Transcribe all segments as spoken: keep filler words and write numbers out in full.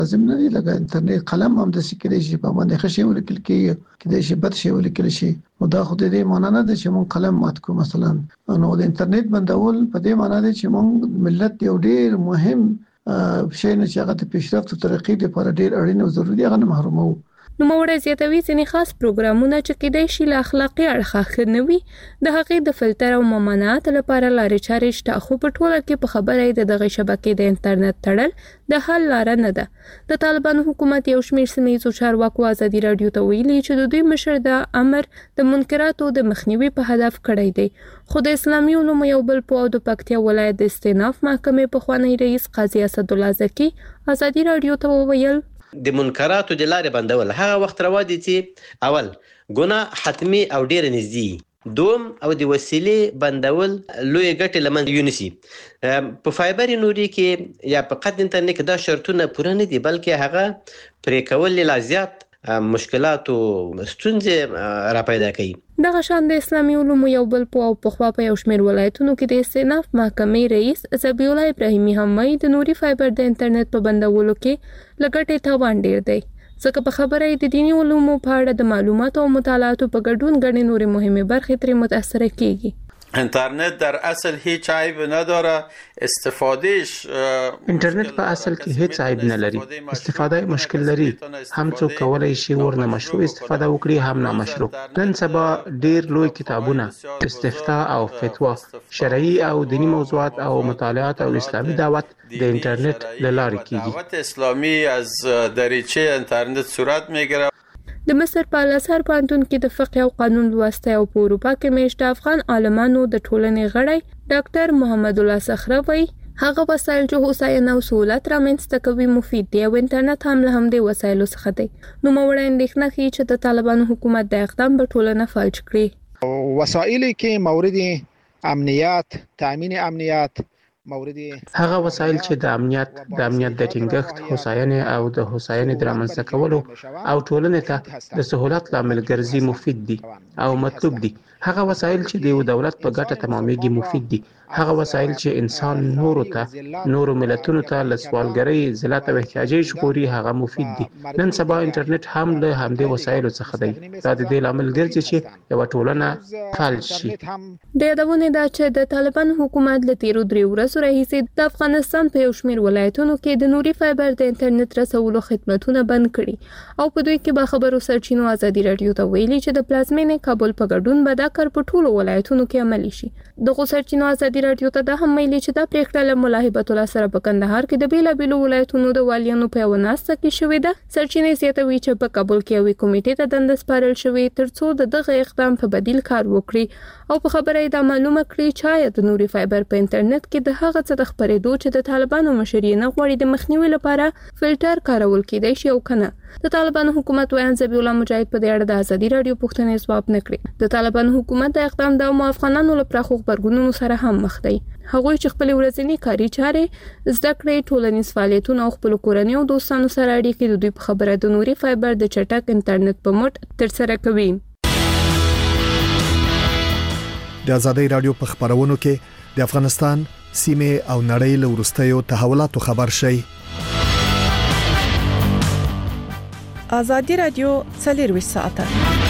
لازم نه دی لکه انټرنیټ قلم هم د سکري شي په باندې خشي ولیکل کیږي کله چې بد شي ولیکل شي نو دا خو دې معنی نه ده چې مون قلم مات کو مثلا نو د انټرنیټ بندول په دې معنی ده چې مون ملت یو ډیر مهم شي نه چې هغه د پیشرفت ترقې لپاره ډیر اړین او ضروري هغه نه محرومو. نو موړ زیاتوي ځینې خاص پروګرامونه چې کېدای شي له اخلاقي اړخه خنوي د هغې د فلټر او ممانعت لپاره لارې چارې شته خو په ټوله کې په خبره د دغه شبکې د انټرنیټ تړل د حل لار نه ده. د طالبانو حکومت یو شمېر سیمه چارواکو ازادي رادیو ته ویلي چې د دوی مشر د امر د منکراتو د مخنیوي په هدف کړی دی خو د اسلامي علومو یو بل په د پکتیا ولایت د استیناف محکمې په خوانی رئیس قاضي اسد الله زکی ازادي رادیو ته وویل د منکراتو د لارې بندول هغه وخت روا دي چې اول ګناه حتمی او ډیر نږدې دوم او د وسیلې بندول لوی ګټې لمن یونسي په فایبر نوري کې یا په قد انټرنیټ دا شرطونه پوره نه دي بلکې هغه پرې کول لا زیات مشکلات او ستونزې را پیدا کوي. دغه شان د اسلامي علومو یو بل په او په خوا په یو شمېر ولایتونو کې د استیناف محکمې رئیس ذبیح الله ابراهیمي هم وايي د نوري فایبر د انټرنیټ په بندولو کې لګټې تاوان ډیر دی ځکه په خبره د دینی علومو په اړه د معلوماتو او مطالعاتو په ګډون غني نوري مهمه برخې ترې متاثر کیږي. اینترنت در اصل هیچ عیب نداره استفادهش اینترنت په اصل کې هیڅ عیب نه لري استفاده مشکل لري هم څوک کولای شي ورنه مشروع استفاده وکړي هم نامشروع. نن سبا ډیر لوی کتابونه استفتاء او فتوا شرعي او دینی موضوعات او مطالعات او اسلامي دعوت د اینترنت له لارې کیږي. دعوت اسلامی از دریچه اینترنت صورت میگیره. د مصر په الازهر پوهنتون کې د فقه او قانون لوسته او په اروپا کې میشته افغان عالمانو د ټولنې غړی ډاکټر محمد الله صخره وایي هغه وسایل چې هوساینه او سہولت رامنځته کوي مفید دي او انټرنیټ هم له همدې وسایلو څخه دی. نو موږ اندېښنه کوي چې د طالبانو حکومت د اقدام په ټولنه فلج کړي. وسایل کې مورد امنیت تامین امنیت هغه وسایل چې د امنیت د امنیت د ټینګښت هوساینې او د هوساینې د رامنځته کولو او ټولنې ته د سہولت لامل ګرځي مفید دي او مطلوب دي. هغه وسایل چې د یو دولت په ګټه تمامېږي مفید دي. هغه وسایل چې انسان نورو ته نورو ملتونو ته له سوالګرۍ ذلت او احتیاجي ژغوري هغه مفید دي. نن سبا انټرنیټ هم له همدې وسایلو څخه دی. دا د دې لامل ګرځي چې یو ټولنه فلج شي. د یادونه ده چې د طالبان حکومت له تیرو درې ورځو راهیسې د افغانستان په یو شمېر ولایتونو کې د نوري فایبر د انټرنیټ رسولو خدمتونه بند کړي او په دوی کې به خبرو سرچینو ازادي رادیو ته ویلي چې د پلازمینې کابل په ګډون به دا کار په ټولو ولایتونو کې عملي شي. د سرچینو ازادي رادیو ته دا هم ویلي چې دا پریکړه له ملاحبت الله سره په کندهار کې د بیلابیلو ولایتونو د والیانو په یو ناسته کې شوې ده. سرچینې زیاتوي چې په کابل کې یوې کمیټې ته دنده سپارل شوې ترڅو د دغه اقدام په بدیل کار وکړي او په خبره یې دا معلومه کړي چې د نوري فایبر په انټرنیټ کې د هغه څه د خبرېدو چې د طالبانو مشري نه غواړي د مخنیوي لپاره فلټر کارول کېدای شي او کنه. د طالبانو حکومت وایي ذبیح الله مجاهد په دې اړه د ازادي رادیو پوښتنې ځواب نه کړي. د طالبانو حکومت د اقدام د افغانانو لپاره خو خبرګونونو سره هم مخ دی. هغوی چې خپل ورځنی کاري چارې زده کړې ټولنیز فعالیتونه او خپل کورنۍ او دوستانو سره اړیکې د دوی په خبره د نوري فایبر د چټک انټرنیټ په مټ ترسره کوي. د ازادي رادیو په خبرونو کې د افغانستان سیمه او نړۍ له وروستیو تحولاتو خبر شي. ازادي رادیو څلروي ساعته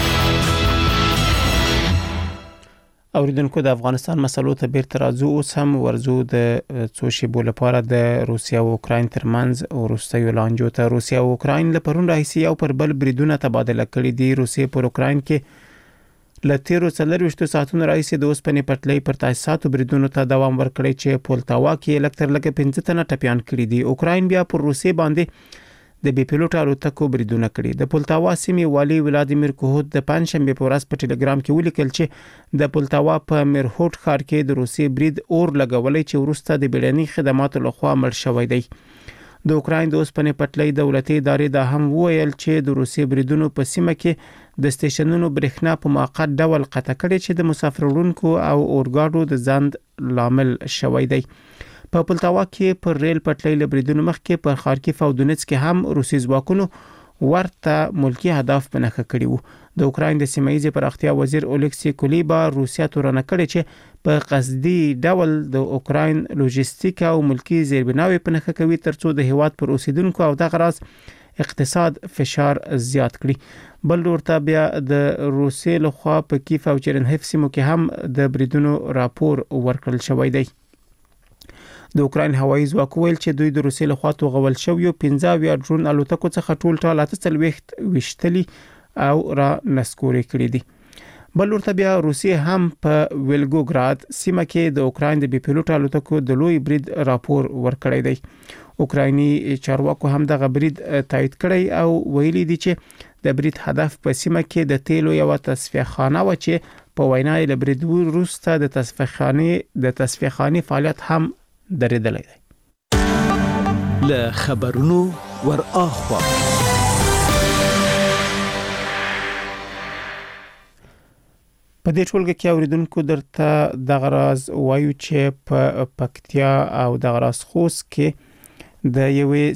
اوریدونکو د افغانستان مسلو ته بیرته راځو. اوس هم ورزو د څو شیبو لپاره د روسیا او اوکراین ترمنځ وروستیو لانجو ته. روسیا او اوکراین له پرون راهیسې یو پر بل بریدونه تبادله کړي دي. روسیا پر اوکراین کې له تیرو څلرويشتو ساعتونو راهیسې د اوسپنې پټلۍ پر تاسیساتو بریدونو ته دوام ورکړی چې پولتاوا کې لکتر لکه پنځه تنه ټپيان کړي دي. اوکراین بیا پر روسیا باندې د بي پیلوټ الوتکو بریدونه کړي. د پولتاوا سیمې والی ولادیمیر کوهوت د پنځشنبه په ورځ په ټلګرام کې ولیکل چې د پولتاوا په میرهوټ ښار کې د روسي برید اور لګولې چې ورسته د بیړني خدماتو لخوا مړ شوی دی. د اوکراین د اوسپنې پټلۍ دولتي ادارې دا هم وویل چې د روسي بریدونو په سیمه کې د سټیشنونو برېښنا په موقت ډول قطع کړي چې د مسافر وړونکو او اورګاډو د ځند لامل شوی دی. په پولتاوا کې پر ریل پټلۍ لبریدونو مخکې په خارکیف او دونیتسک کې هم روسي ځواکونو ورته ملکی هدف بنخ کړي وو. د اوکراین د سیمایي پراختیا وزیر اولیکسی کولیبا روسیا تورنه کړې چې په قصدي ډول د اوکراین لوجستیک او ملکی زیربناوي په نخښه کوي ترڅو د هیواد پر اوسیدونکو او د غراس اقتصاد فشار زیات کړي. بل ورته بیا د روسیې لخوا په کیف او چرنهیف سیمو کې هم د بریدونو راپور ورکړل شوی دی. د اوکراین هوایي ځواک ویل چې دوی د روسیې لخوا توغول شوی پنځه اویا ډرون الوتکو څخه ټول ټال اته څلوېښت وشتلي او را نسکوري کړي دي. بل ورته بیا روسیې هم په ویلګوګراد سیمه کې د اوکراین د بي پیلوټ الوتکو د لوی برید راپور ورکړی دی. اوکرایني چارواکو هم د برید تایید کړی او ویلي دي چې د برید هدف په سیمه کې د تیلو یو تصفیه خانه و چې په وینا یې د برید وروسته د تصفیه خانې د تصفیه خانې فعالیت هم درېدلی دی. له خبرونو ور اخوا په دې ټولګه کې اوریدونکو درته د غراز وایو چې په پکتیا او د غراز خوست کې د یوې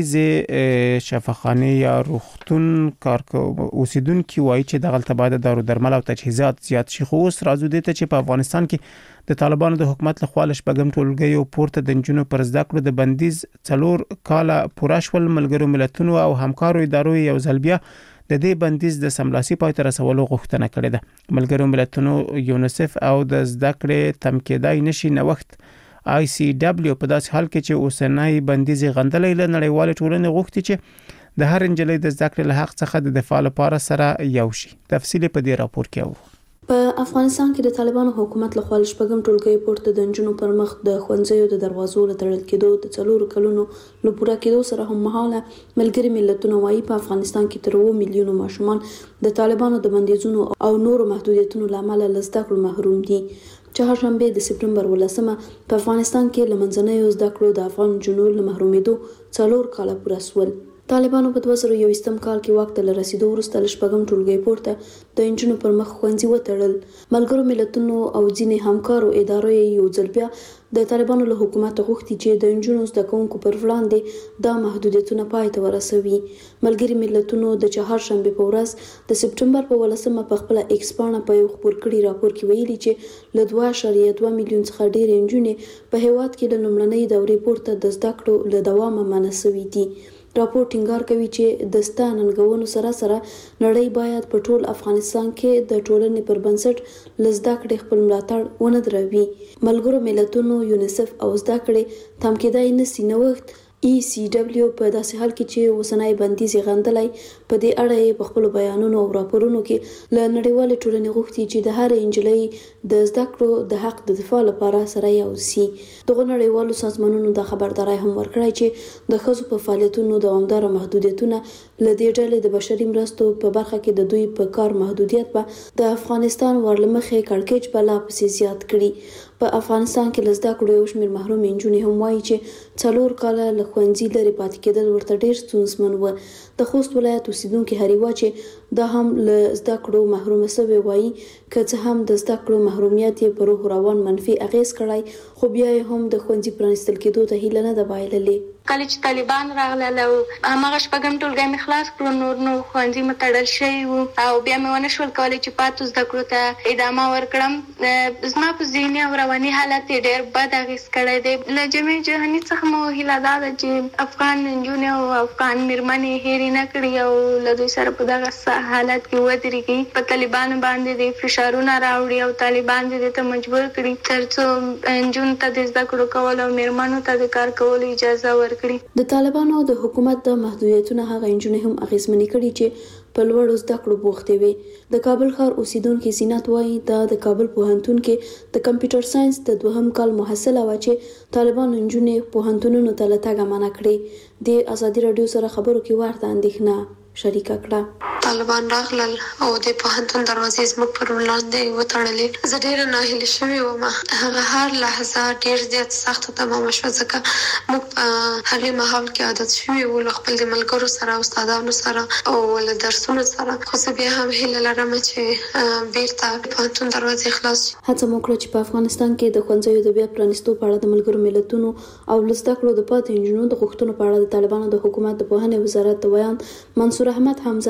سیمایي شفاخانه یا روغتون کارکو اوسیدونکو وایي چې د غلطه باید دارو درمل او تجهیزات زیات شي. خو اوس راځو دې ته چې په افغانستان کې د طالبانو د حکومت لخوا لشپږم ټولګي او پورته د جنونو پر زده کړو د بندیز څلور کاله پوره شول. ملګرو ملتونو او همکارو ادارو یو ځل بیا د دې بندیز د سملاسي پای ته رسولو غوښتنه کړې ده. ملګرو ملتونو یونیسف او د زده کړې تمکیدای نشي نوښت آی سی ډبلیو په داسې حال کې چې اوسنۍ بندیز غندلې له نړیوال ټولنې غوښتي چې د هر انجلۍ د زده کړې له حق څخه د دفاع لپاره سره یو شي. تفصیل په دې راپور کې و. په افغانستان کې د طالبانو حکومت لخوا شپږم ټولګي پورته د جنونو پر مخ د ښوونځیو د دروازو له تړل کېدو د څلورو کلونو له پوره کېدو سره هم مهاله ملګري ملتونو وايي په افغانستان کې تر اووه میلیونو ماشومان د طالبانو د بندیزونو او نورو محدودیتونو لامل له زده کړو محروم دي. چهارشنبه د سپټمبر ولسمه په افغانستان کې لمنځنیو زده کړو د افغان جنونو له محرومېدو څلور کاله پوره شول. طالبانو په دوه زره یوویشتم کال کې واک ته رسیدو وروسته له شپږم ټولګي پورته د انجونو پر مخ ښوونځي وتړل. ملګرو ملتونو او ځینې همکارو ادارو یو ځل بیا د طالبانو له حکومت غوښتي چې د انجونو زده کوونکو پر وړاندې دا محدودیتونه پای ته ورسوي. ملګري ملتونو د چهارشنبه په ورځ د سپټمبر په ولسمه په خپل ایکس پاڼه په یو خبر کړي راپور کې ویلي چې له دوه اعشاریه دوه میلیون څخه ډېر انجونې په هیواد کې د لومړنۍ دورې پورته د زده کړو له دوامه منع شوي دي. راپور ټینګار کوي چې د ستا ننګونو سره سره نړۍ باید په ټول افغانستان کې د ټولنې پر بنسټ له زده کړې خپل ملاتړ ونه دروي. ملګرو ملتونو یونیسف او زده کړې تمکیدای نشي نوښت ای سی ډبلیو په داسې حال کې چې اوسنۍ بندیز غندلای په دې اړه په خپل بیانونو او راپورونو کې له نړیوال ټولنې غوښتي چې د هر انجلۍ د زده کړو د حق د دفاع لپاره سره یو سي. دغه نړیوالو سازمانونو د خبرداري هم ورکړی چې د ښځو په فعالیتونو دوامدار محدودیتونه له دې ډلې د بشري مرستو په برخه کې د دوی په کار محدودیت په د افغانستان ورلمخې کړکېچ بلا پسې زیات کړي. په افغانستان کې له زده کړو یو شمېر محروم نجونې هم وایي چې څلور کاله له ښوونځي لرې پاتې کېدل ورته ډېر ستونزمن و. د خوست ولایت اوسیدونکي هریوا چې دا هم له زده کړو محرومه شوې وایي که څه هم د زده کړو محرومیت یې په روح روان منفي اغېز کړی خو بیا یې هم د ښوونځي پرانیستل کېدو ته هیله نه ده بایللې. کله چې طالبان راغلل او هماغه شپږم ټولګی مې خلاص کړو نور نو ښوونځي مې تړل شوي وو او بیا مې ونه شول کولی چې پاتو زده کړو ته ادامه ورکړم. زما په ذهني او رواني حالت یې ډېر بد اغېز کړی دی. له جمعې جهاني څخه مو هیله دا ده چې افغان نجونې او افغان میرمنې هېرې نه کړي او له دوی سره په دغه حالت کې ودرېږي. په طالبانو باندې د فشارونه راوړي او طالبان دې ته مجبور کړي تر څو نجونو ته د زده کړو کول او میرمنو ته د کار کولو اجازه ورکړي. د طالبانو د حکومت د محدودیتونو هغه انجونې هم اغېزمنې کړي چې په لوړو زده کړو بوختې وي. د کابل ښار اوسیدونکي زینت وایي دا د کابل پوهنتون کې د کمپیوټر ساينس د دوهم کال محصله و چې طالبانو انجونې پوهنتونونو ته له تګه منع کړي. د ازادي رادیو سره خبرو کې ورته اندېښنه شریکه کړه. طالبان راغلل او د پوهنتون دروازې زموږ پر وړاندې وتړلې. زه ډېره ناهیلې شوې وم. هغه هر لحظه ډېر زیات سخته تمامه شوه ځکه موږ په هغې مهال کې عادت شوي وو له خپل د ملګرو سره او استادانو سره او له درسونو سره. خو زه بیا هم هیله لرم چې بیرته پوهنتون دروازې خلاص شي. هڅه مو کړه چې په افغانستان کې د ښوونځیو د بیا پرانیستو په اړه د ملګرو ملتونو او له زده کړو د پاتې نجونو د غوښتنو په اړه د طالبانو د حکومت د پوهنې وزارت د ویان منصور احمد حمزه نظر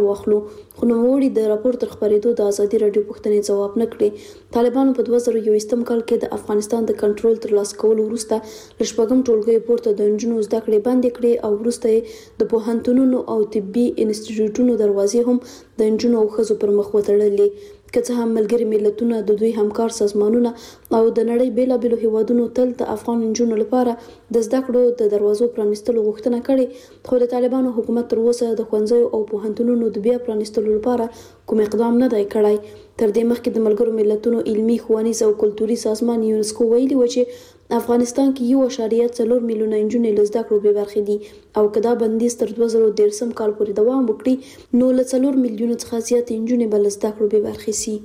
واخلو. خو نوموړي د راپور تر خبرېدو د ازادي راډیو پوښتنې ځواب نه کړي. طالبانو په دوه زره یوویشتم کال کې د افغانستان د کنټرول ترلاسه کولو وروسته له شپږم ټولګي پورته د نجونو زده کړې بندې کړې او وروسته یې د پوهنتونونو او طبي انسټیټیوټونو دروازې هم د نجونو او ښځو پر مخ وتړلې. که څه هم ملګري ملتونه د دوی همکار سازمانونه او د نړۍ بیلابېلو هیوادونو تل د افغان نجونو لپاره د زده کړو د دروازو پرانیستلو غوښتنه کړې، خو د طالبانو حکومت تر اوسه د ښوونځیو او پوهنتونونو د بیا پرانیستلو لپاره کوم اقدام نه دی کړی. تر دې مخکې د ملګرو ملتونو علمي، ښوونیز او کلتوري سازمان یونسکو ویلي و چې افغانستان کې یو اعشاریه څلور میلیونه نجونې له زده کړو بې برخې دي او که دا بندیز تر دوه زره دېرشم کال پورې دوام وکړي نو له څلور میلیونو څخه زیاتې نجونې به له زده کړو بې برخې سي.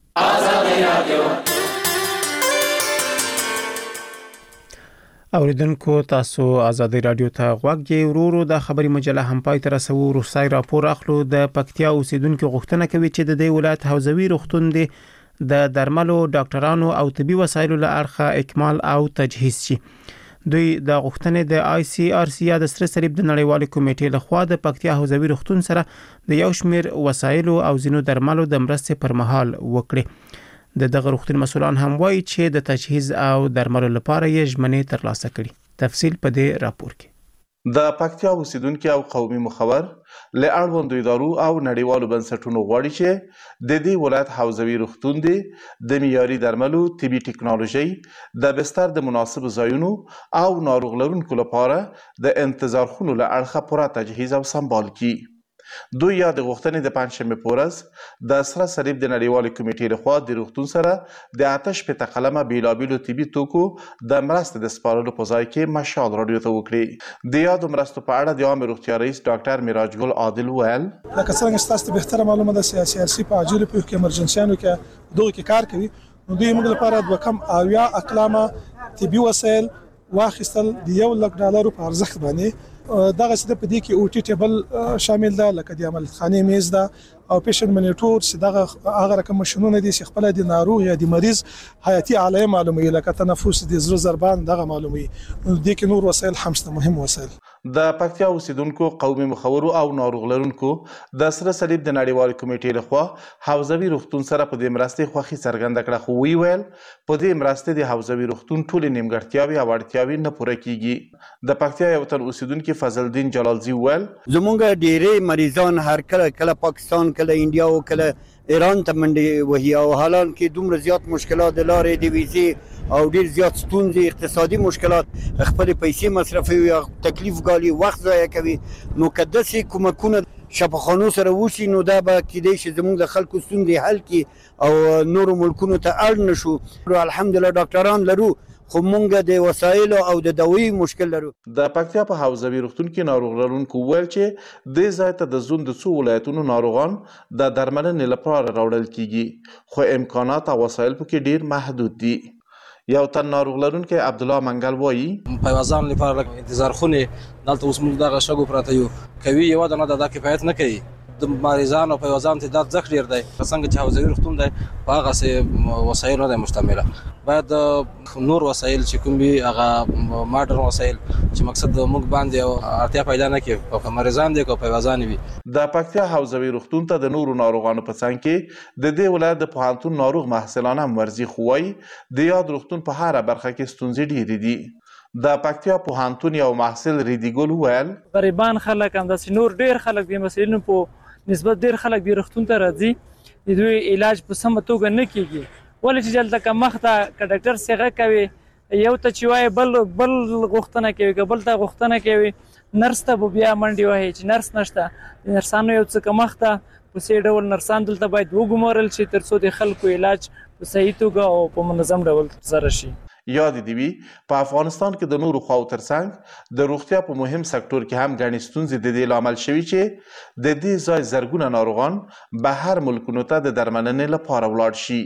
اوریدونکو تاسو ازادي رادیو ته غوږ یې. ورورو د خبري مجله هم پای تر رسو روسي راپور اخلو. د پکتیا اوسیدونکو غوښتنه کوي چې د دې ولایت حوزوي روغتون دی د درملو، ډاکټرانو او طبي وسایلو له اړخه اکمال او تجهیز شي. دوی د غوښتنې د آی سی آر سی یا د سره صلیب د نړیوالې کمیټې لخوا د پکتیا حوزوي روغتون سره د یو شمېر وسایلو او ځینو درملو د مرستې پر مهال وکړي. د دغه روغتون مسؤلان هم وایي چې د تجهیز او درملو لپاره یې ژمنې ترلاسه کړي. تفصیل په دې راپور کې. د پکتیا اوسیدونکو او قومي مخور له اړوندو ادارو او نړیوالو بنسټونو غواړي چې د دې ولایت حوزوي روغتون دی د معیاري درملو، طبي ټکنالوژي، د بستر د مناسب ځایونو او ناروغ لرونکو لپاره د انتظار خونو له اړخه پوره تجهیز او سمبال کړي. دوی یا د غوښتنې د پنځشنبه په ورځ د سره صلیب د نړیوالې کمیټې لخوا د روغتون سره د آتش په تقلمه بیلابیلو طبي توکو د مرستې د سپارلو په ځای کې مشال راډیو ته وکړي. د یادو مرستو په اړه د عامه روغتیا رئیس ډاکټر میراج ګل عادل ویل لکه څنګه ستاسو به بهتره معلومه ده چې سیاسي په عاجل په کې امرجنسیانو کې دوی کې کار کوي نو دوی موږ لپاره د کم اویا اقلامه طبي وسایل واخیستل د یو لک ډالر په ارزښت باندې. دغه څه په دې کې او ټي ټیبل شامل ده، لکه د عملخانه میز ده او پیشنټ منیټور چې دغه هغه رقم ماشینونه دي چې خپل د ناروغ یا د مریض حیاتي علایم معلوموي، لکه تنفس، د زړه ضربان دغه معلوموي. د کې نور وسایل هم شته، مهم وسایل. د پکتیا اوسیدونکو، قومي مخورو او ناروغ لرونکو د سره صلیب د نړیوالې کمیټې لخوا حوزوي روغتون سره په دې مرستې خوښي څرګنده کړه، خو وی ویل په دې مرستې د حوزوي روغتون ټولې نیمګړتیاوې او اړتیاوې نه پوره کیږي. د پکتیا یو تن اوسیدونکو فضل الدین جلالزی ویل زمونږ ډېرې مریضان هر کله کله پاکستان، کله انډیا او کله ایران ته منډې وهي او حالان کې دومره زیات مشکلات د لارې د ویزې او ډېر زیات ستونزې، اقتصادي مشکلات، خپل پیسې مصرفوي یا تکلیف ګالي، وخت ضایع کوي. نو که داسې کومکونه شفاخانو سره وشي نو دا به کیدای شي زموږ د خلکو ستونزې حل کړي او نورو ملکونو ته اړ نشو. الحمدلله ډاکټران لرو خو مونږ د وسایلو او د دوی مشکل لرو. د پکتیا په حوزوي روغتون کې ناروغ لرونکو ویل چې د ځای ته د زون د څو ولایتونو ناروغان د درملنې لپاره راوړل کیږي خو امکانات او وسایل پکې ډیر محدود دي. یو تن ناروغ لرونکی عبدالله منګل وایي پیوازان لپاره انتظار خونې دلته اوس موږ دغه شګو پراته یو کوي یو د نه د کفایت نه کوي. د مریضانو په وزن تعداد ځکه ډیر دی، څنګه چې حوزوي روغتون دی په هغه سه وسایل نه مشتمله. باید نور وسایل چې کوم وي هغه ماډرن وسایل چې مقصد موږ باندې اړتیا پیدا نه کوي په مریضان دی کو په وزن وي. د پکتیا حوزوي روغتون ته د نورو ناروغانو په څنګ کې د دې ولایت د پوهنتون ناروغ محصلان هم ورزي خوای د یاد روغتون په هر برخه کې ستونزې ډېرې دي. د پکتیا پوهنتون یو محصل ریدیګل ویل غریبان خلک هم داسې نور ډیر خلک د مسلینو په نسبت ډیر خلک د روغتون ته راځي، د دوی علاج په سمه توګه نه کیږي. ولې چې دلته که مخته که ډاکټر صیغه کوي یو ته چې وایي بل بل غوښتنه کوي، که بل ته غوښتنه کوي نرس ته به بیا منډې وهي چې نرس نشته. د نرسانو یو څه کمښت په سې ډول نرسان دلته باید وګمارل شي تر څو د خلکو علاج په صحیح توګه او په منظم ډول ترسره شي. یاد دی وی په افغانستان کې د نورو خواو ترڅنګ د روغتیا په مهم سکتور کې هم غني ستونزې د دې لامل شوي چې د دې ځای زرګونه ناروغان بهر ملکونو ته د درملنې لپاره ولاړ شي.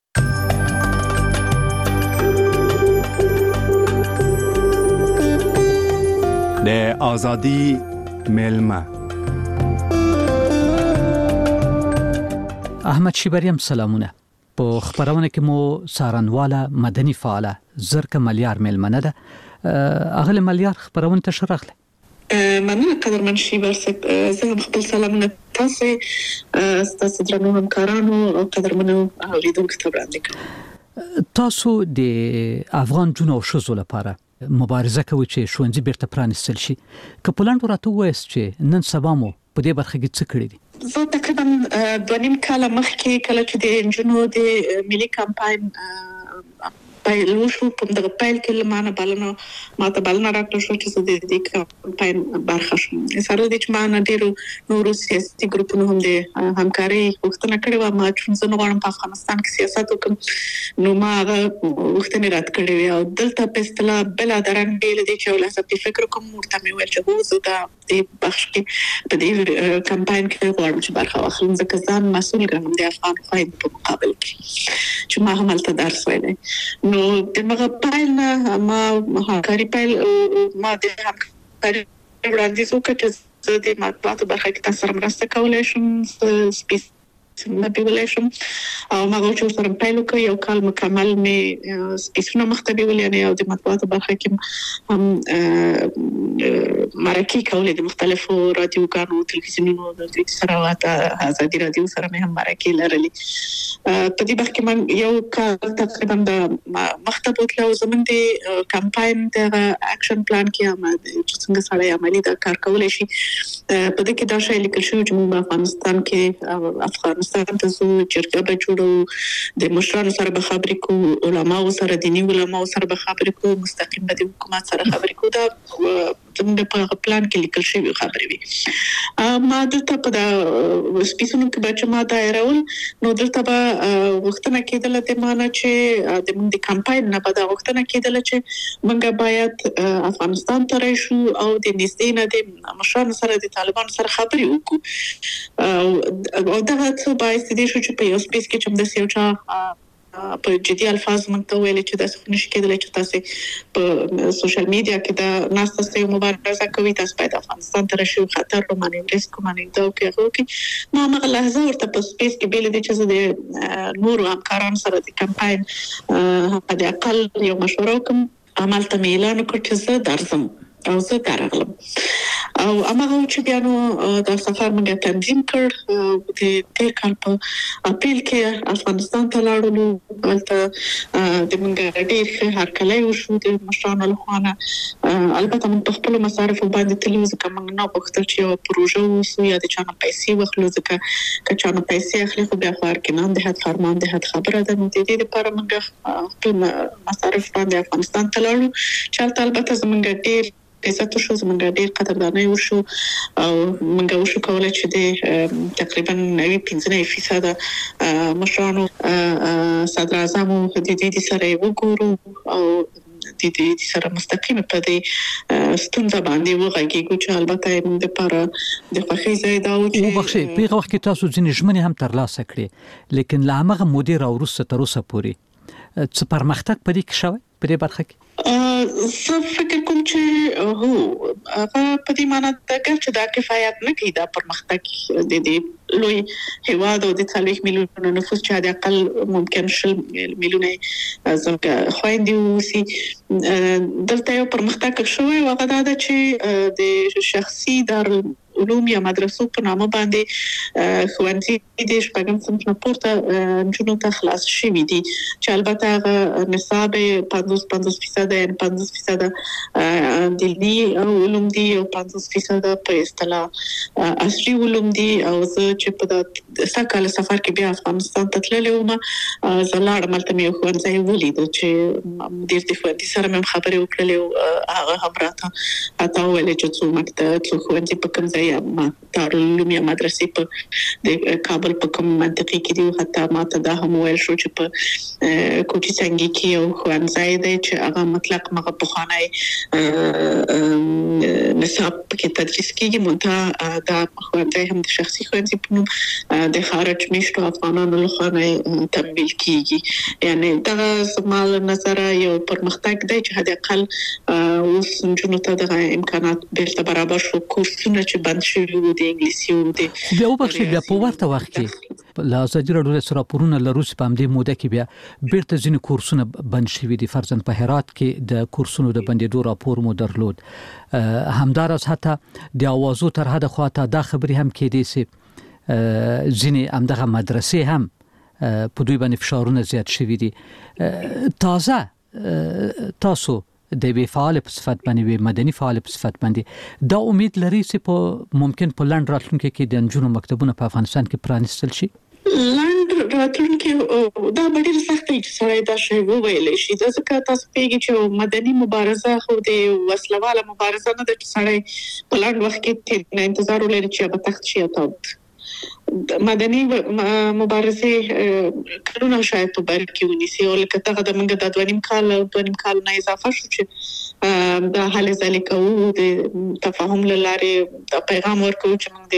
د ازادي ملما احمد شیبریم سلامونه. په خبرونه کې مو سارنواله مدني فعاله زرکه ملیار ملمنه ده. اغله ملیار خبرونه ته شرخله. مننه قدرمن شي برسک زه هم خپل سلامونه تاسو تاسو درنو همکارانو او قدرمنو اوریدونکو ته وړاندې کوم. تاسو د افغان جنو شوزو لپاره مبارزه کوي چې ښوونځي بیرته پرانیستل شي. که پلان ورته وایست چې نن سبا مو په دې برخه کې څه کړی دي؟ زه تقریبا دوه نیم کاله مخکې کله چې د انجنونو د ملي کمپاین پیل وشو په دغه پیل کې لمانه بلنه ماته بلنه راکړل شو چې د دې کمپاین برخه شم. سره د چې ما ډیرو نورو سیاسي ګروپونو هم د همکاري غوښتنه کړې و، ما چې زه غواړم په افغانستان کې سیاست وکړم نو ما هغه غوښتنې رد کړې وې او دلته په اصطلاح بل درنګ بیل دي چې ولاسه په فکر کوم ورته مې ویل چې هو زه د دې بخش کې په دې کمپاین کې غواړم چې برخه واخلم ځکه ځان مسؤل ګڼم د افغان خویندو په مقابل کې چې ما هم هلته درس ویلی. نو د مغه پایل نه ما همکاري پیل ما د همکاري وړاندیز وکړ چې زه د مطبوعاتو برخه کې تاسو سره مرسته کولی شم سپیس ما بیولای شم او ما غوښتل سره پیل وکړ. یو کال مکمل مې سپیسونه مختبي ول یعنی او د مطبوعاتو برخه کې هم مرکه کولې د مختلفو رادیوګانو تلویزیونونو د سره واته ازادي رادیو سره مې هم مرکه لرلې. په دې وخت کې من یو کال تقریبا د مختبو تلو زمون د کمپاین د اکشن پلان کې هم چې څنګه سره عملی دا کار کولای شي. په دې کې دا شی لیکل شوی چې موږ په افغانستان کې افغانستان ته زو چرګه به جوړو د مشرانو سره به خبرې کوو، علماو سره دینی علماو سره به خبرې کوو، مستقیم به د حکومت سره خبرې کوو. دا زموږ په پلان کې لیکل شوی خبرې وي. ما دلته په دا سپیسونو کې به چې ما دایرول نو دلته به وختونه کېدل د معنی چې د موږ د کمپاین نه به دا وختونه کېدل چې موږ باید افغانستان ته راشو او د نږدې نه د مشرانو سره د طالبانو سره خبرې وکړو او دا څه باعث دي چې په یو سپیس کې چې د سیوچا په جدي الفاظ مونږ ویل چې تاسو نشئ کېدلی چې تاسو په سوشل میډیا کې دا ناس تاسو مبارزه کوي، تاسو باید افغانستان ته راشئ، خطر رو معنی ریسک معنی دا کوي کوي. ما هغه لحظه ورته په سپیس کې بیل دي چې زه د نورو همکارانو سره د کمپاین په د اقل یو مشوره کوم. عمل ته اعلان وکړ چې زه درځم او زه درغلم او هغه چې بیا نو د سفر موږ تنظیم کړ. د تیر کال په اپریل کې افغانستان ته لاړو. هلته د موږ ډېر هرکلی وشو د مشرانو لخوا نه. البته موږ په خپلو مصارفو باندې تللي وو ځکه موږ نه غوښتل چې یوه پروژه ووسو یا د چا نه پیسې واخلو ځکه که چا نه پیسې اخلي خو بیا خو ارکانان د حد فرمان د حد خبره ده. نو د دې لپاره موږ خپل مصارف باندې افغانستان ته لاړو چې هلته البته زموږ ډېر عزت شو، زمونږ ډېر قدرداني وشو او موږ وشو کولای چې د تقریبا نوي پنځه فیصد مشرانو صدر اعظم د دې سره وګورو او د دې سره مستقیم په دې ستونزه باندې وغږیږو چې البته موږ د لپاره د خوښۍ ځای دا و چې وبخښئ په هغه وخت کې تاسو ځینې ژمنې هم ترلاسه کړې، لیکن له هغه مودې راوروسته تر اوسه پورې څه پرمختګ په دې کې شوی په دې برخه کې؟ زه فکر کوم چې هو هغه په دې معنی ده چې دا کفایت نه کوي دا پرمختګ د دې لوی هیواد او د څلوېښت میلیونه نفوس چې د اقل ممکن شل میلیونه زموږ خویندې اوسي. دلته یو پرمختګ شوی و هغه دا ده چې د شخصي دار علوم یا مدرسو په نامه باندې ښوونځي د شپږم صنف نه پورته نجونو ته خلاص شوي دي چې البته هغه نصاب پنځوس پنځوس فیصد یعنې پنځوس فیصد دیني علوم دي او پنځوس فیصد په اصطلاح عصري علوم دي. او زه چې په دا سږ کال سفر کې بیا افغانستان ته تللې وم، زه لاړم هلته مې یو ښوونځی ولیده چې مدیر د ښوونځي سره مې هم خبرې وکړلې او هغه هم راته راته وویلې چې څو مکتب څو ښوونځي په کوم ځای یا دارالعلوم یا مدرسې په د کابل په کوم منطقې کې دي. حتی ما ته دا هم وویل شو چې په کوټي څنګه کې یو ښوونځی دی چې هغه مطلق مغه پخوانی نصاب کې تدریس کیږي، منتها دا ښوونځی هم د شخصي ښوونځي په نوم د خارج میشتو افغانانو لخوا نه تمویل کیږي. یعنی دا زما له نظره یو پرمختګ دی چې حد اقل اوس نجونو ته دغه امکانات بیرته برابر شو. کورسونه چې بند شوي وو د د انګلیسي او د بیا وبخښه بیا په ورته وخت کې لا ازادي راډیو سره راپورونه لروس په امدې موده کې بیا بیرته ځینې کورسونه بند شوي دي فرضاً په هرات کې د کورسونو د بندېدو راپور مو درلود همدارس حتی د اوازو تر حد خواته دا خبري هم کې دي چې ځینې همدغه مدرسې هم په دوی باندې فشارونه زیات شوي دي تازه تاسو د وی فعال په صفت باندې وی مدني فعال په صفت باندې دا امید لري چې په ممکن په لند راتلونکي کې د انجونو مکتبونه په افغانستان کې پرانیستل شي لند راتلونکي دا ډېر سخت دی چې سړی دا شی وویلی شي دا ځکه تاسو پوهېږئ چې مدني مبارزه خو د وسلواله مبارزه نه ده چې سړی په لنډ وخت کې انتظار ولري چې به تخت شي او مدني مبارزه کلونه شاید په بر کې ونیسي او لکه دغه د منګه د دوه نیم کال او دوه نیم کال نه اضافه شو چې د حل ځلې کوو د تفاهم لاره د پیغام ورکو چې موږ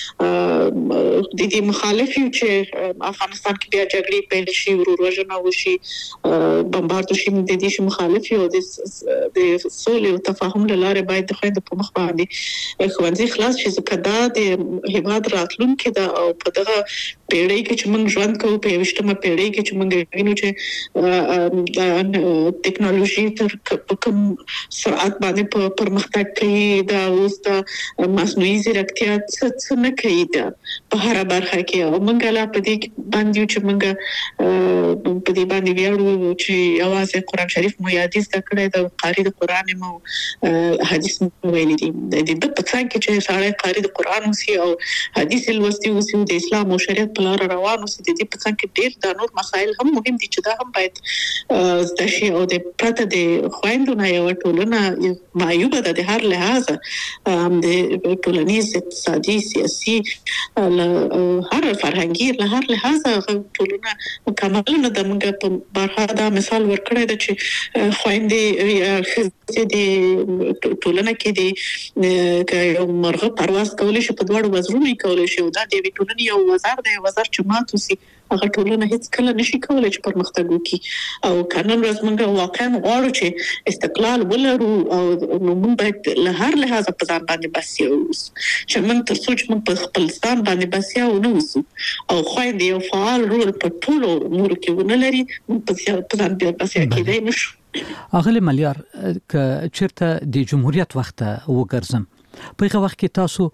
د د دې مخالف یو چې افغانستان کې بیا جګړې پیل شي ورور وژنه وشي بمبارد شي موږ د دې مخالف یو د سولې او تفاهم لاره باید د خويند په مخ باندې خوندې خلاص شي ځکه دا د هیواد راتلونکي دا او په دغه پیړۍ کې چې موږ ژوند کوو په یوشتمه پیړۍ کې چې موږ وینو چې د ټیکنالوژي تر کوم سرعت باندې پرمختګ کوي دا اوس د مصنوعي ځیرکتیا څه نه کوي دا په هر برخه کې او موږ لا په دې باندې چې موږ په دې باندې ویاړو چې اواز قرآن شریف مو یادې زده کړې د قاری د قرآن مو حدیث مو ویلي دي د دې په څنګه چې سړی قاری د قرآن وسی او حدیث لوستي وسی د اسلام او شریعت په لار روان اوسي د دې په څنګه کې ډېر د نور مسایل هم مهم دي چې دا هم باید زده شي او د پرته د خويندونو یو ټولنه معیوبه ده د هر لحاظ د ټولنیز اقتصادي سیاسي هر فرهنګي له هر لحاظ ټولنه مکمل نه د موږ په برخه دا مثال ورکړی دی چې خويندې د ټولنه کې د یو مرغه پرواز کولی شي په دواړو وزرونو کولی شي دا د ټولنې یو وزر دی وزر چې ماتو سي هغه ټولنه هیڅ کله نشي کولای چې پرمختګ وکړي او قانون رسمنګ واقعا غواړو چې استقلال ولرو او موږ باید له هر لحاظ په ځان باندې بسیا اوسو چې موږ تر څو چې موږ په خپل ځان باندې بسیا ونوسو او خويندې یو فعال رول په ټولو امور کې ونلري په ځان باندې بسیا کېدای نشو اغلی ملیار ک چیرته د جمهوریت وخت وګرځم په هغه وخت کې تاسو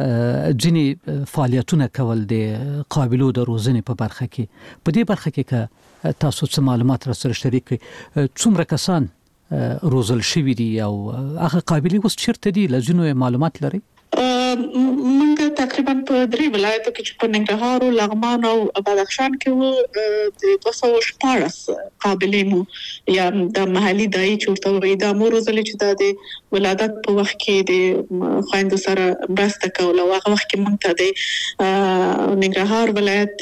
ځینې فعالیتونه کول د قابلو د روزنې په برخه کې په دې برخه کې که تاسو څه معلومات را سره شریک کړئ څومره کسان روزل شوي دي او هغه قابلې اوس چیرته دي لزینو معلومات لري موږ تقریبا په درې ولایتو کې چې په ننګرهار او لغمان او بدخشان کې وو د دوه سوه شپاړس قابلې مو یا د محلي دای چورته وي د امور روزل چې د ولادت په وخت کې د خويندو سره مرسته کول او هغه وخت کې موږ ته د ننګرهار ولایت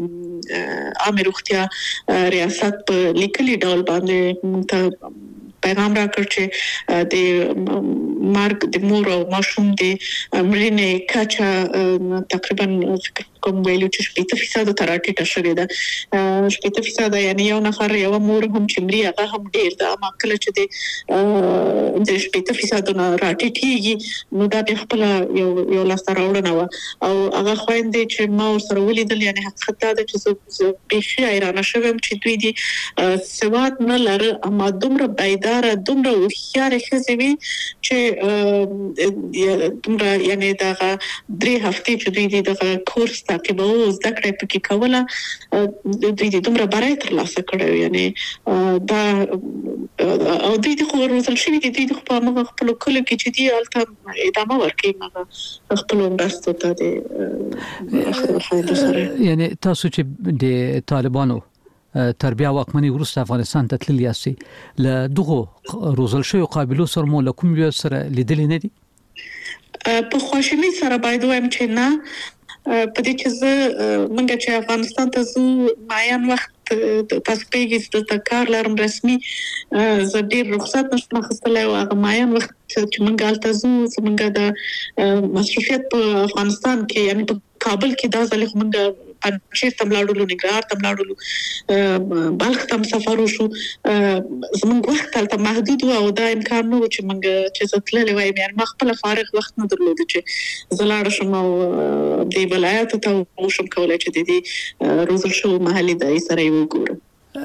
د عامه روغتیا ریاست په لیکلي ډول باندې موږ ته پیغام راکړ چې د مارک د مور او ماشوم د مړینې کچه تقریبا کوم ویلو چې شپږ فیصد تر راټیټه شوې ده شپږ فیصد یعنی یو نفر یو مور هم چې مړی هغه هم ډیر ده اما کله چې د د شپږ فیصد نه راټیټيږي نو دا د خپل یو یو لاسته راوړنه و او هغه خويندې چې ما سره ولیدل یعنی حقیقت دا چې زه به حیرانه شوم چې دوی دي سواد نه لري اما دومره بيدار دومره هوښیار ښځې وي چې دومره یعنی دا درې هفتې چې دوی د کورس تعقیبو زده کړې پکې کوله دوی د دومره برای تر لاسه کړو یعنی دا او دوی د خو روزل شوي دي دوی په موږ خپل کله کې چې دی الته ادامه ورکړي موږ خپل مرستو ته د یعنی تاسو چې د طالبانو تربیه واکمني ورسته افغانستان ته تللی یاستئ له دغه روزل شوی قابلو سره مو له کوم یو سره لیدلې نه دي په خوشحالي سره باید وایم چې نه په دې چې زه منګه چې افغانستان ته زه معین وخت تاسو پیګی د کار لرم رسمي زه ډیر رخصت نشم اخیستلای او هغه معین وخت چې منګه الته زه منګه د مصرفیت په افغانستان کې یعنی په کابل کې دا ځل منګه پنځیر ته لاړو نګرهار ته لاړو بلخ ته سفر وشو زموږ وخت تل محدود او دا امکان نو چې موږ چې زتللې وای مې ما خپل فارغ وخت نه درلود چې زلاړ شم او د ولایت ته وشم کولای چې د دې روزل شو محلي د سره یو ګورم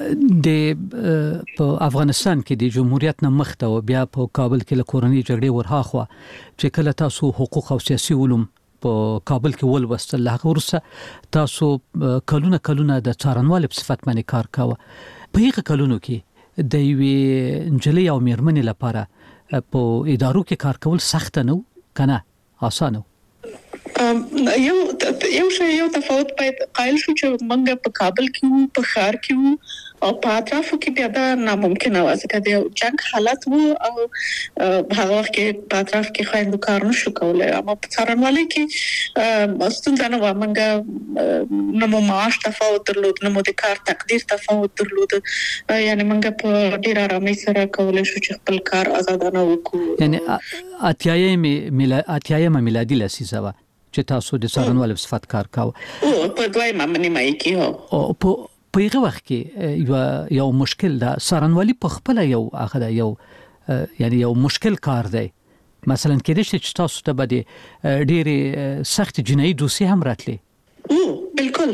د په افغانستان کې د جمهوریت نه مخته او بیا په کابل کې له کورنۍ جګړې ورهاخوا چې کله تاسو حقوق او سیاسي علوم په کابل کې ولوستل هغه ورسره تاسو کلونه کلونه د څارنوال په صفت باندې کار کاوه په هغه کلونو کې د یوې نجلۍ او میرمنې لپاره په ادارو کې کار کول سخت نه کنه آسانه یو یو شی یو تفاوت پېد قائل شو چې موږ په کابل کې وو په ښار کې وو او په اطرافو کې بیا دا ناممکن و ځکه د جنگ حالت وو او هغه وخت کې په اطراف کې خويندو کار نشو کولای اما په څارنوالۍ کې ستونزه نه و موږ نو معاش تفاوت درلود نو د کار تقدیر تفاوت درلود یعنی موږ په ډیر آرامۍ سره کولای شو چې خپل کار آزادانه وکړو یعنی اتیایم میلادي میلادي لسیزه و چې تاسو د څارنوال په صفت کار کاوه او په دوی مامنې مای کې هو او په په هغه وخت کې یو یو مشکل ده څارنوالي په خپل یو هغه یو یعنی یو مشکل کار دی مثلا کېدې چې تاسو ته بده ډېری سخت جنایي دوسیه هم راتلی بالکل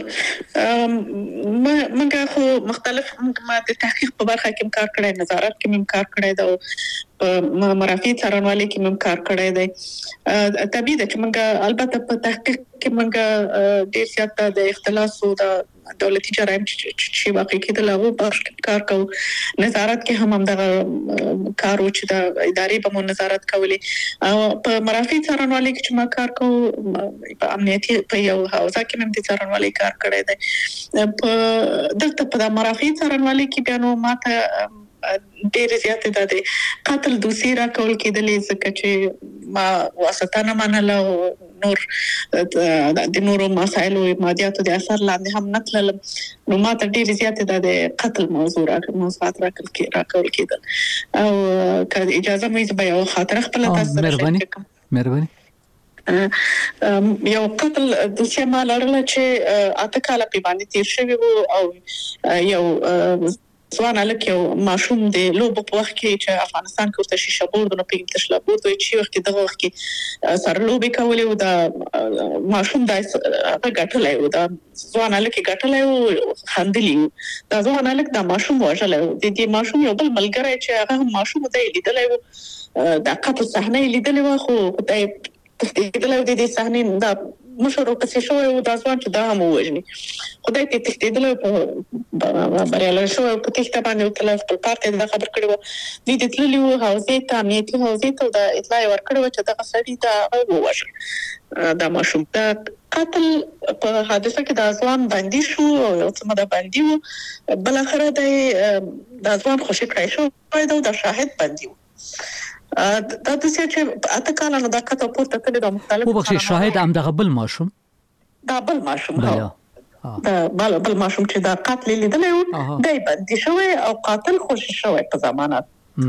موږ خو مختلف ما د تحقیق په برخه کې کار کړی نظارت کې مم کار کړی دا مرافع څارنوالۍ کې مم کار کړی دی طبيعي ده چې موږ البته په تحقیق کې موږ ډېر زیات د اختلاس او د دولتي جرایم چې واقع کېدل هغه په کار کوو نظارت کې هم همدغه کار او چې د ادارې په نظارت کولې او په مرافع څارنوالۍ کې چې ما کار کوو په امنیتي په یو حوزه کې مم د څارنوالۍ کار کړی دی په دلته په مرافع څارنوالۍ کې بیا نو ماته ډېر زیات د قتل دوسي را کول کېدلې ځکه چې ما واسطه نه منله او نور د نورو مسایلو مادیاتو د اثر لاندې هم نتلل نو ما ته ډېر زیات د قتل موضوع راکړ موضوعات راکړل کې راکول کېدل او که اجازه مې به یو خاطر خپل تاسو مهرباني مهرباني یو قتل دوسیه ما لرله چې اته کاله په باندې تیر شوی وو او یو ځوان الک یو ماشوم د لوب په وخت کې چې افغانستان کې ورته شیشه بورد نه پیږي تشلا بورد وي چې وخت دغه وخت کې سره لوب کولې او د ماشوم د غټلای او د ځوان الک غټلای او خندلی دا ځوان الک د ماشوم وژلای د دې ماشوم یو بل ملګری چې هغه ماشوم د لیدلای و د قتل صحنه لیدلای و خو د لیدلای د دې صحنه د مشورو کې شو او د ځوان چې دا هم وژني خدای ته تختیدل په بریاله شو په تخته باندې تل خپل پارت د خبر کړو د دې تللی وو حوزه ته امنیتي حوزه ته د اطلاع ورکړو چې دا سړی دا وژل دا ماشوم د قتل په حادثه کې د ځوان باندې شو او څه مده باندې وو بل اخر د ځوان خوشی کړی شو دا د شاهد باندې وو دا د څه چې اته کاله نو دا کته پورته کړی د مختلف او بخښي شاهد هم دغه بل ماشوم دا بل ماشوم دا بل بل ماشوم چې دا قتل لیدلی و دای باندې شوی او قاتل خوشی شوی په ضمانت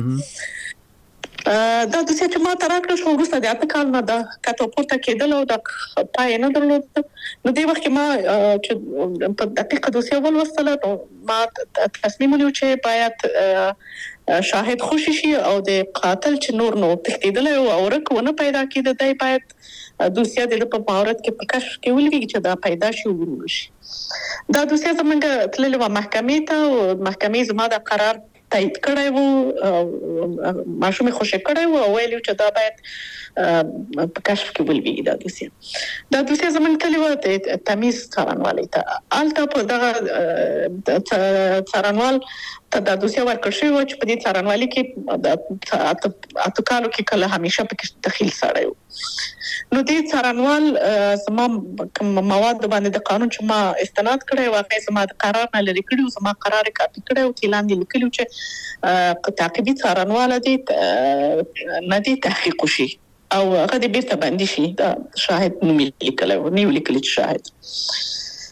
دا د څه چې ما تراکړ شو ورسته د اته کال نه دا کته پورته کېدل او د پای نه درلود نو د وخت ما چې په دقیقه دوسیه ولوستله ما تصمیم ونیو چې باید شاهد خوشی شي او د قاتل چې نور نو تختیدل او ورکونه پیدا کېده دای باید دوسیه د په مهارت کې په کشف کې ولګي چې دا پیدا شي ورشي دا دوسیه زمونږ تللی و محکمې ته او محکمې زما د قرار تایید کړی وو ماشوم خوشی کړی وو او ویلو چې دا باید په کشف کې ولګي دا دوسیه دا دوسیه زمونږ تللی و د تمیز څارنوالۍ ته الته په دغه څارنوال ته د دوسیه ورکړ شوی و چې په دې څارنوالۍ کې د اته کالو کې کله همیشه پکې دخیل سړی نو دې څارنوال زما مواد باندې د قانون چې ما استناد کړی واقع زما د قرار نه لري کړی زما قرار کاپی کړی او اعلان لیکلو چې تعقیبي څارنوال دې نه دي تحقیق شي او هغه دې بیرته باندې شي دا شاهد نوم لیکلی و نیو لیکلی شاهد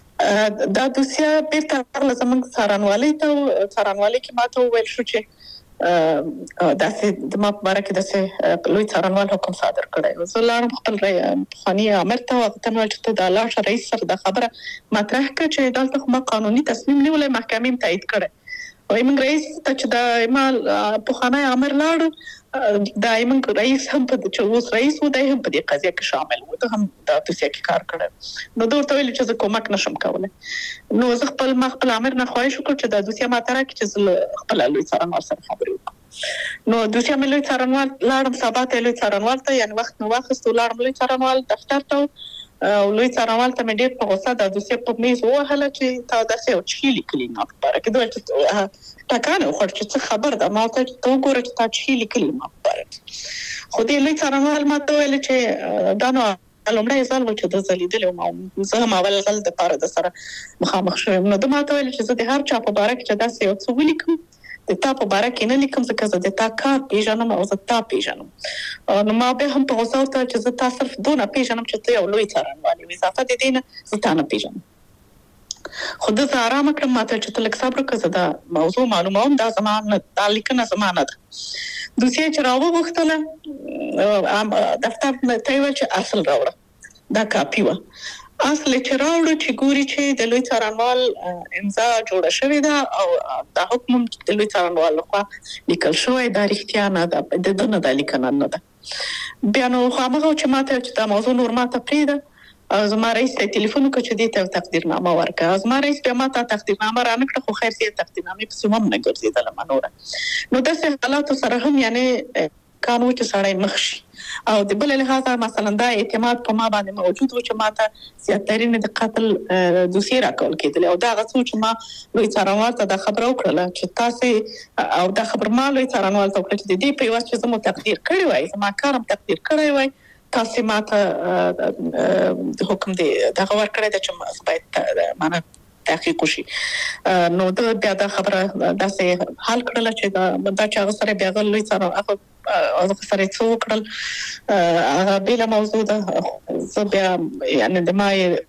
دا دوسیه بیرته زموږ څارنوالۍ ته څارنوالۍ کې ماته وویل شو چې داسې د ما په باره کې داسې لوی څارنوال حکم صادر کړی. زه لاړم خپل پخواني امر ته وغوښتم چې ته د لاړ شه رئیس سره د خبره مطرح کړه چې دلته خو ما قانوني تصمیم نیولی، محکمې تایید کړی. وایي موږ رئیس ته چې د ما پخوانی امر لاړو، دا موږ رئیس هم په چې اوس رئیس و دی هم په دې قضیه کې شامل و، ده هم د توصیه کې کار کړی. نو ده ورته ویلي چې زه کومک نشم کولی. نو زه خپل ما خپل امر نه خواهش وکړ چې د دوسیه ماته راکړي چې زه خپل لوی څارنوال سره خبرې وکړم. نو دوسیه مې لوی څارنوال لاړم، سبا ته لوی څارنوال ته یعنې وخت مې واخیست، لاړم لوی څارنوال دفتر ته او لوی څارنوال ته مې ډېر په غوسه د دوسیه په میز ووهله چې تا داسې یو چي لیکلي ما په باره کې. ده ویل چې ټکانه وخوړ چې څه خبر ده. ما ورته چې ته وګوره چې تا چي لیکلي ما په باره کې. خو دې لوی څارنوال ما ته ویل چې دا نو لومړی ځل و چې ده زه لیدلی وم، زه هم اول ځل دپاره د سره مخامخ شوم. نو ده ما ته ویل چې زه د هر چا په باره کې چې داسې یو څه ولیکم د تا په باره کې نه لیکم، ځکه زه د تا کار پیژنم او زه تا پیژنم. نو ما بیا هم په غوسه ورته چې زه تا صرف دونه پیژنم چې ته یو لوی څارنوال یې، اضافه د دې نه زه تا نه پیژنم. خو ده زه ارامه کړم، ما ته چې ته لږ صبر وکړه، زه دا موضوع معلوموم، دا زما نه، دا لیکنه زما نه ده. دوسیه چې راوغوښتله دفتر ته یې ویل چې اصل راوړه، دا کاپي وه. اصل چې راوړو چې ګوري چې د لوی څارنوال امضا جوړه شوې ده او دا حکم د لوی څارنوال لخوا لیکل شوی، دا رښتیا نه ده، د ده نه دا لیکنه نه ده. بیا نو هماغه چې ما ته چې دا موضوع نور ما ته پرېږده او زما رئیس ته ټلیفون وکړه چې دې ته تقدیرنامه ورکړه. زما رئیس بیا ما ته تقدیرنامه رانه کړه، خو خیر زه تقدیرنامې پسې هم نه ګرځېدلم نوره. نو داسې حالاتو سره هم یعنې کانو چې سړی مخ شي او د بل لحاظه مثلا دا اعتماد په ما باندې موجود و چې ما ته زیاترین د قتل دوسیه راکول کېدل او دا غوښتل چې ما لوی څارنوال ته دا خبر وکړه چې تاسو او دا خبر ما لوی څارنوال ته وکړه چې د دې په واسطه چې زموږ تقدیر کړی وای، زما کارم تقدیر کړی وای، تاسو ما ته د حکم دی دا خبر کړی چې باید معنا تحقیق وشي. نو دا بیا دا خبره داسې حل کړله چې دا دا چې هغه سره بیا غل لوی څارنوال هغه سره څه وکړل هغه بله موضوع ده. زه بیا یعنې د ما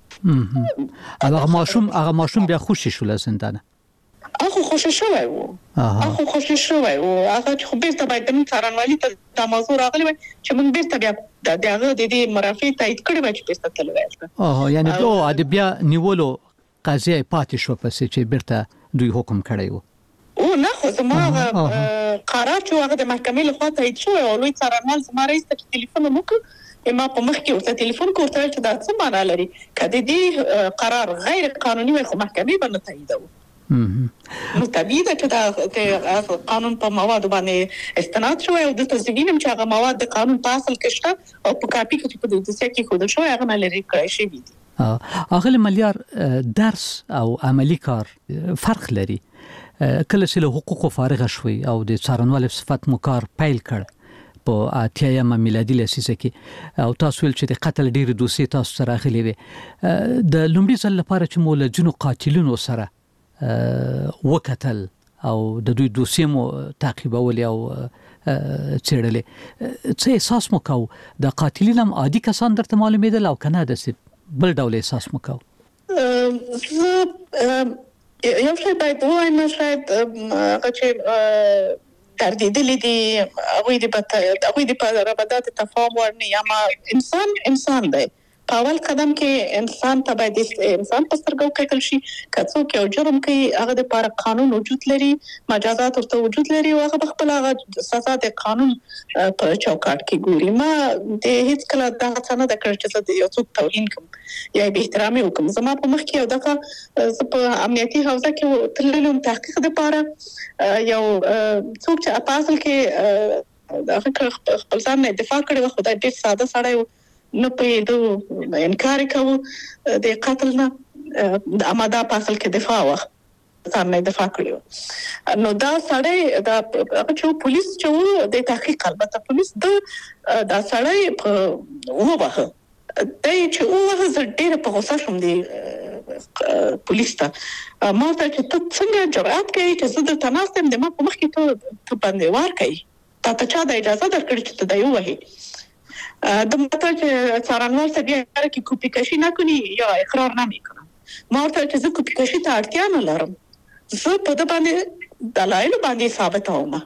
هغه ماشوم هغه ماشوم بیا خوشي شو له زندانه؟ هغه خوشي شوی و، هغه خوشي شوی و، هغه چې خو بیرته باید د څارنوالي ته دا موضوع راغلی وای چې موږ بیرته بیا د هغه د دې مرافع تایید کړی وای چې بیرته تللی وای. اوه یعنې دوه د بیا نیولو قضیه پاتې شو پسې چې بیرته دوی حکم کړی و. او نه خو زما قرار چې هغه د محکمې لخوا تایید شوی او لوی څارنوال زما رئیس ته ټلیفون وکړ، ما په مخ کې ورته ټلیفون کړ ورته چې دا څه معنا لري که د دې قرار غیر قانوني وای خو محکمې به نه تاییدوو. نو طبیعي ده چې دا د قانون په موادو باندې استناد شوی او دلته زه وینم چې هغه مواد د قانون په اصل کې شته او په کاپي کې چې په دوسیه کې ښودل شوی هغه نه لرې کړی شوي دي. اغلی ملیار، درس او عملی کار فرق لري. کله چې له حقوقو فارغ شوي او د څارنوال صفت مو کار پیل کړ په اتیایم میلادي لسیزه کې او تاسو ول چې د قتل ډېر دوسیې تاسو سره راغلي وي، د لومړي ځل لپاره چې مو له ځینو قاتلینو سره وکتل او د دوی دوسیې مو تعقیبولې او څېړلې، څه احساس مو کو؟ د قاتلین هم عادي کسان درته معلومېدل او که نه داسې بل ډول احساس مو کو؟ یو شی باید ووایم، شاید هغه چې تردیدلي دي هغوی د په دا د تفاهم وړ نه، یا ما انسان انسان دی. په اول قدم کې انسان ته باید انسان په سترګو وکتل شي، که څوک یو جرم کوي هغه دپاره قانون وجود لري، مجازات ورته وجود لري او هغه به خپله هغه سزا د قانون په چوکاټ کې ګوري. ما د هېڅکله دغه څه نه ده کړې چې زه د یو څوک توهین کړم یا بې احترامي وکړم. زما په مخ کې یو دغه زه په امنیتي حوزه کې تللی وم تحقیق دپاره، یو څوک چې په اصل کې هغه خپل ځان نه دفاع کړې وه، خو دا ډېر ساده سړی و، نه پوهېدو، انکار یې کوو د قتل نه، اما دا په اصل کې دفاع وه، ځان نه دفاع کړې وه. نو دا سړی دا هغه چې پولیس چې و د تحقیق، البته پولیس د دا سړی په ووهه، دی چې ووهه زه ډېره په غوسه شوم د پولیس ته. ما ورته چې ته څنګه جرأت کوې چې زه دلته ناست یم د ما په مخ کې ته باندې وار کوې، تا ته چا دا اجازه درکړې چې ته دا ووهې؟ د ماته چې څارنوال ته بیا کې کپی کشی نکنی یا اقرار نمیکنم. ما ورته چې زه کپی کشی ته اړتیا نه لرم، زه په ده باندې دلایلو باندې ثابته وم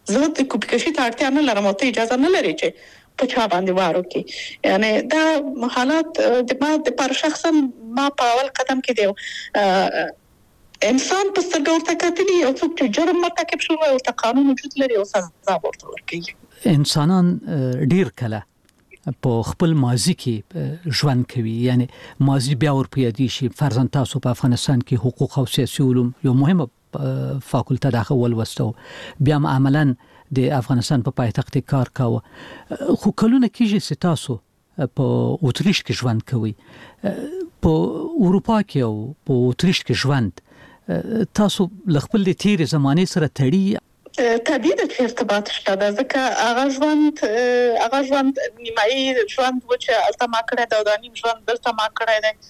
زه د کوپی کشي ته اړتیا نه لرم او ته اجازه نه لري چې په چا باندې وارو کې یعنی دا حالات د ما د پر شخصا ما په اول قدم کې دی انسان په سترګو ورته کتلی او څوک چې جرم مرتکب شوی او ته قانون وجود لري او سزا ورته ورکوي. انسانان ډیر کله په خپل ماضي کې ژوند کوي یعنی ماضي بیا ور پیدا شي. فرضاً تاسو په افغانستان کې حقوق او سیاسي علوم یو مهمه فاکولته داخل ولوستو بیا عملاً د افغانستان په پایتخت کار کاوه خو کلونه کېږي چې تاسو په اتریش کې ژوند کوي په اروپا کې او په اتریش کې ژوند تاسو خپل د تیر زمانه سره تړي طبیعي د ارتباط شته د ځکه هغه ژوند هغه ژوند نیمایي ژوند و چې الته ما کړی دا د نیم ژوند دلته ما کړی دی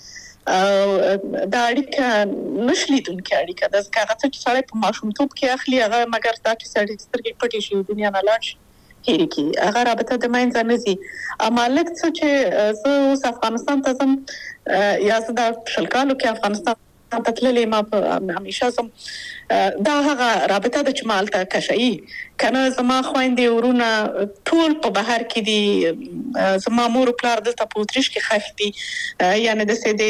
دا اړیکه نشلیدونکې اړیکه د ځکه هغه چې سړی په ماشومتوب کې اخلي هغه مګر دا چې سړی سترګې پټې شي دنیا نه لاړ شي هېرې کړي هغه رابطه د منځه نه ځي. اما لږ څه چې زه اوس افغانستان ته ځم یا زه د شل کالو کې افغانستان ته تللې ما په همیشه زم دا هغه رابطه د چې مالته کشي کنه زما خويندې ورونه ټول په بهر کې دي زما مور او پلار دلته په اتریش کې خښ دي یعنی د سې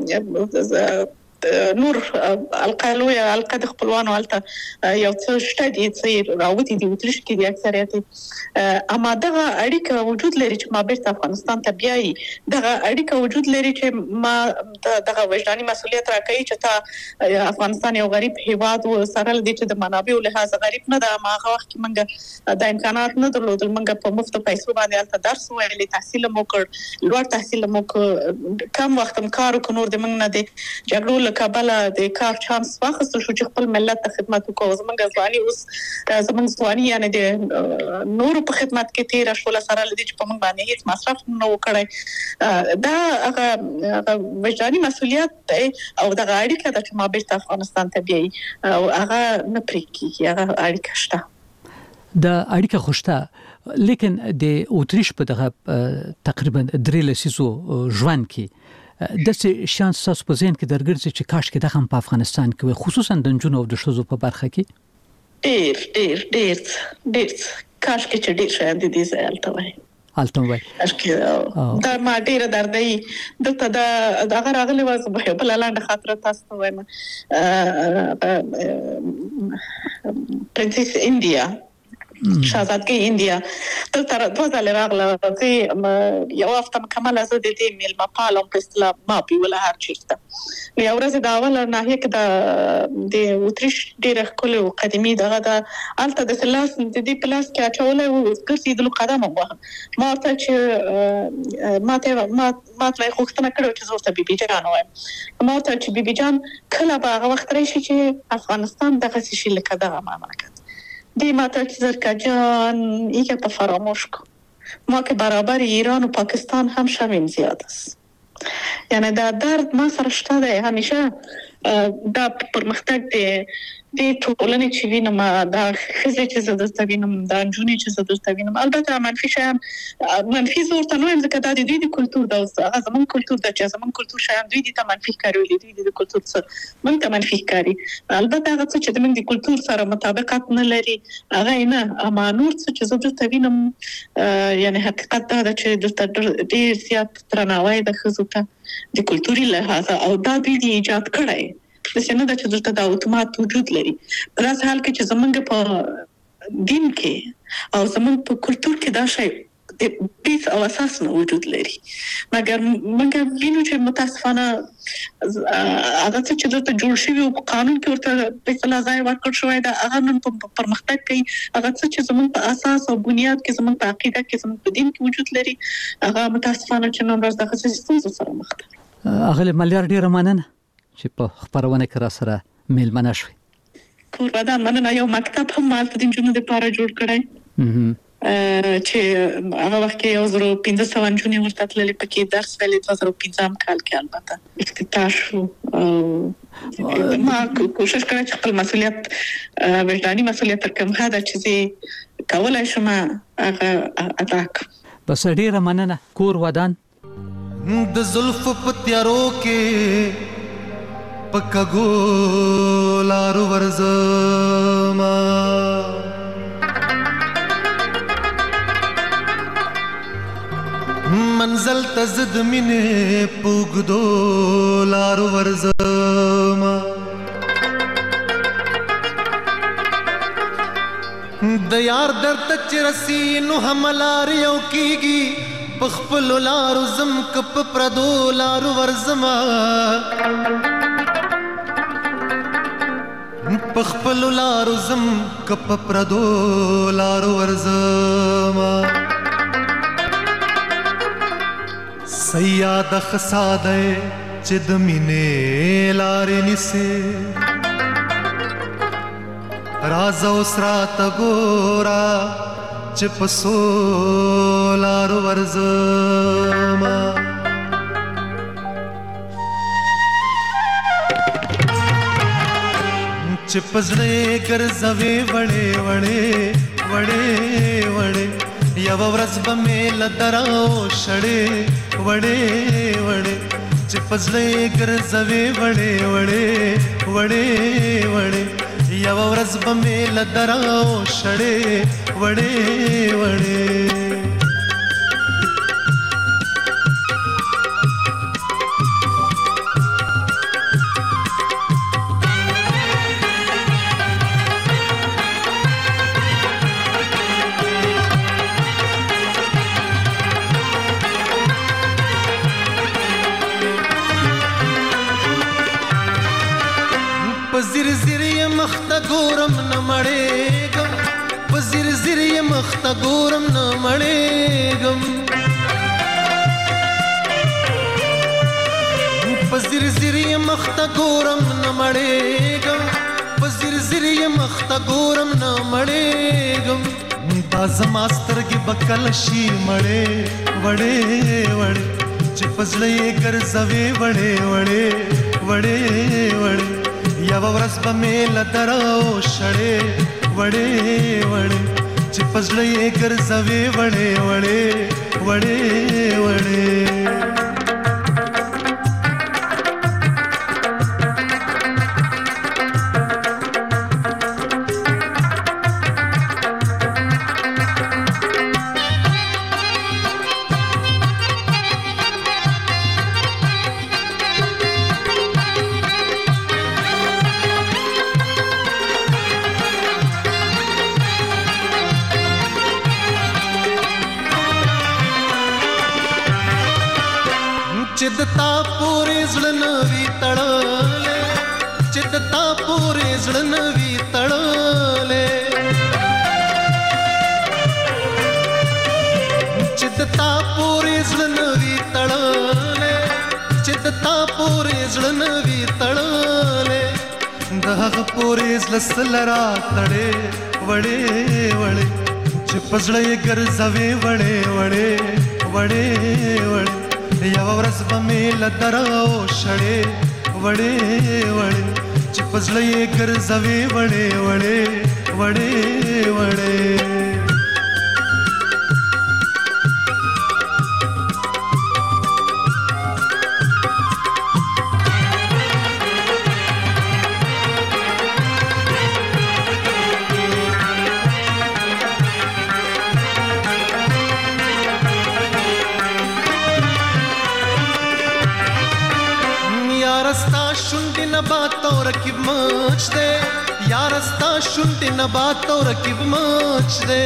د نور القالو یا القد خپلوانو الته یو څه شته دي چې راوتی دي اتریش کې دي اکثریت اما دغه اړیکه وجود لري چې ما بیرته افغانستان ته بیاي دغه اړیکه وجود لري چې ما دغه وجداني مسؤلیت راکړي چې تا افغانستان یو غریب هیواد و سره د دې د منابعو لحاظ غریب نه ده ما هغه وخت کې منګه د امکانات نه درلودل منګه په مفت پیسو باندې الته درس ویلې تحصیل مو کړ لوړ تحصیل مو کم وخت کار وکړ نور د منګ نه دي جګړو کابل د کار چانس واخیستل شو چې خپل ملت ته خدمت وکړو زمونږ ځواني اوس زمونږ ځواني یعنی د نور په خدمت کې تیر شول سره لدی چې په موږ باندې هیڅ مصرف نه وکړي دا هغه وجداني مسؤلیت دی او دغه اړیکه د ما بیرته افغانستان ته بیاي او هغه نه پریکي هغه اړیکه شته د اړیکه خوشته لیکن د اتریش په دغه تقریبا درې لسیزو ژوند کې د څه شانس تاسو په ذهن کې درګرځي چې کاش کې دغه په افغانستان کې خصوصا د جنونو او د شذو په برخه کې ډېر ډېر ډېر ډېر کاش کې چې ډېر شاید دې ځای الته وای الته وای کاش کې دا ما ډېر دردي دلته دا هغه راغلی و په بل لاندې خاطر تاسو وایم پرنسس انډیا شاهزادګي انډیا تر دوه ځله راغله چې یو هفته مکمل از د دې میل ما پالم په اصطلاح ما پیوله هر چیرته یو ورځ دا اول نه یک د د اتریش ډیره کول او قديمي دغه د الته د سلاس د دې پلاس کې اچولې او ګرځي د قدم وه ما ته چې ما ته ما ما ته خوښتنه کړو چې زورته بیبي جان وایم ما ته چې بیبي جان کله به هغه وخت راشي چې افغانستان دغه شي لکه دغه مملکت دی ماته چې زرکا جان یکه په فراموش کو ما که برابر ایران و پاکستان هم شویم زیاد است یعنی دا درد ما سره شته دی همیشه دا پرمختګ دی د ټولنې چې وینم دا خزه چې زده ستوینم دا جونی چې زده ستوینم البته منفي شایم منفي زور ته نو ځکه دا د دوی د کلچر دا اوس زمون کلچر د چې زمون کلچر شایم دوی د منفي کاروي دوی د کلچر سره مونږ ته منفي کاری البته هغه چې د موږ د کلچر سره مطابقت نه لري هغه نه اما نور چې زده ستوینم یعنی حقیقت دا چې د ډېر زیات ترناوی د خزو ته د کلچري لحاظ او دا دوی د ایجاد کړای د سینه د چې دلته د اتومات وجود لري په داس حال کې چې زمونږ په دین کې او زمونږ په کلچر کې دا شی د بیس او اساس نه وجود لري مګر موږ وینو چې متاسفانه هغه چې دلته جوړ شوی او قانون کې ورته په اصطلاح ځای ورکړ شوی دا هغه نن په پرمختګ کوي هغه چې زمونږ په اساس او بنیاد کې زمونږ په عقیده کې زمونږ په دین کې وجود لري هغه متاسفانه چې نن ورځ دغه څه سره مخ ده هغه مليار ډیره مننه چې په خبرونه کې را سره میلمنه شوي کوربه مننه یو مکتب هم مال د جنونو لپاره جوړ کړی چې هغه وخت کې یو زرو پنځه سوه جنونې ورته تللې پکې درس ویلې دوه زره پنځم کال کې البته افتتاح شو ما کوشش کړم چې خپل مسؤلیت وجداني مسؤلیت تر کوم حد چې زه کولای شم هغه ادا کړم بس ډیره مننه کور ودان د زلف په تیارو کې پکګو لارو ورزما منزل تزد مینه پوګدو لار ورزما د یار درد چرسی نو هملار یو کیږي پخپل لار زم کپ پردو لار ورزما پخپل لار زم کپ پردو لار ورزما سیاد خساده چې د مینې لارې نیسه راز اوس راته ګورا چې په سولار ورزما چې پزړې ګرځوي وړې وړې وړې وړې یو ورځ به مې لدراو شړې وړې وړې چې پزړې ګرځوي وړې وړې وړې وړې یو ورځ به مې لدراو شړې وړې وړې پزیر زیر ی مخته ګورم نه مړېږم پزیر زیر ی مخته ګورم نه مړېږم پزیر زیر ی مخته ګورم نه مړېږم پزیر زیر ی مخته ګورم نه مړېږم دا زما سترګې به کله شي مړې وړې وړې چې پزړې ګرځوي وړې وړې وړې وړې یو ورځ به مې لدراو شړې وړې وړې چې پزړې ګرځوي وړې وړې وړې وړې चिदता पूरे जलनवी तड़ले चिदता पूरे जलनवी तड़ले चिदता पूरे जलनवी तड़ले चिदता पूरे जलनवी तड़ले दह पूरे जलसलरा तड़े वड़े वड़े चिपजले गरजवे वड़े वड़े वड़े वड़े یو ورځ به مې لدراو شړې وړې وړې چې پزړې ګرځوي وړې وړې وړې وړې यारस्ता शुंठी न बातों रकीब मच दे यारस्ता शुंठी न बातों रकीब मच दे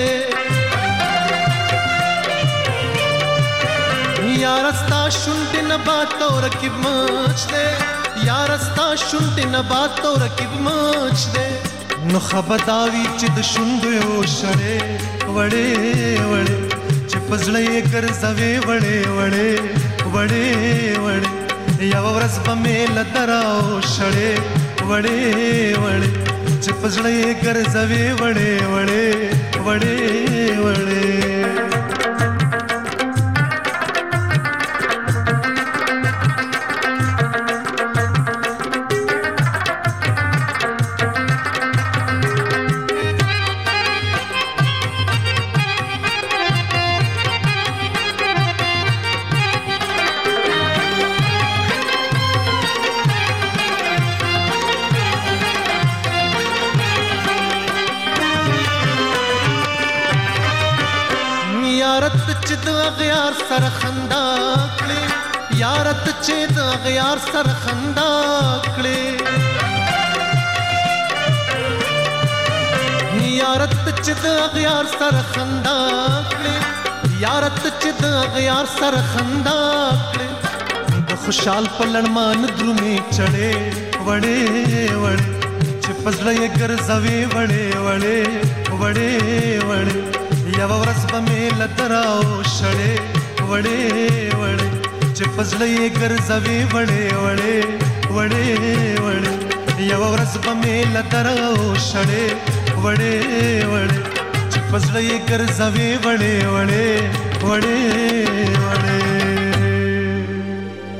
यारस्ता शुंठी न बातों रकीब मच दे यारस्ता शुंठी न बातों रकीब मच दे नो खबदावी चिद शुंडयो शड़े वड़े वड़े चिपजले गरजवे वड़े वड़े वड़े वड़े یو ورځ به مې لدراو شړې وړې وړې چې پزړې ګرځوي وړې وړې وړې وړې غیار سره خندا کړې یارت چې د غیار سره خندا کړې یارت چې د غیار سره خندا کړې یارت چې د غیار سره خندا کړې د خوشحال په لړمان درومې چړې وړې وړې چې پزړه یې ګرځوي وړې وړې وړې وړې یو ورځ به مې لدراو شړې وړې وړې چې پزړه یې ګرځوي وړې وړې وړې وړې یو ورځ به مې لدراو شړې وړې وړې چې پزړه یې ګرځوي وړې وړې وړې وړې